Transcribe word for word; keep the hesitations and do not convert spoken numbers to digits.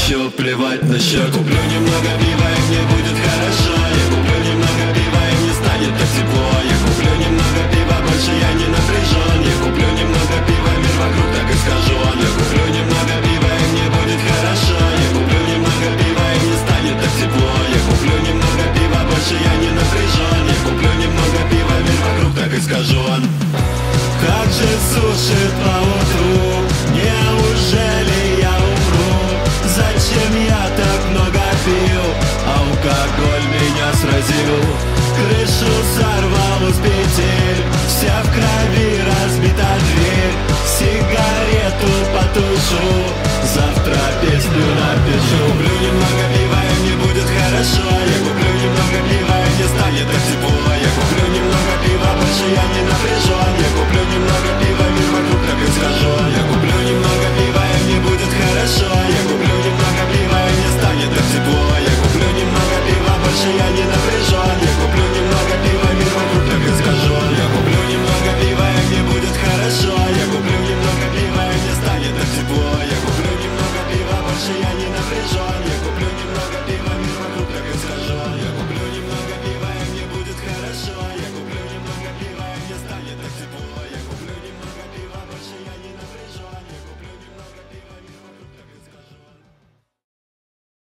хочу плевать на счет. Куплю немного пива, и мне будет хорошо. Я куплю немного пива, и мне станет так тепло. Я куплю немного пива, больше я не напряжен. Я куплю немного пива, мир вокруг так и скажу. Я куплю немного пива, и мне будет хорошо. Я куплю немного пива, и мне станет так тепло. Я куплю немного пива, больше я не напряжен. Я куплю немного пива, мир вокруг так и скажу. Как же сушит по утру, неужели я умру? Зачем я так много пил? Алкоголь меня сразил. Крышу сорвал с петель, вся в крови, разбита дверь. Сигарету потушу, завтра песню напишу.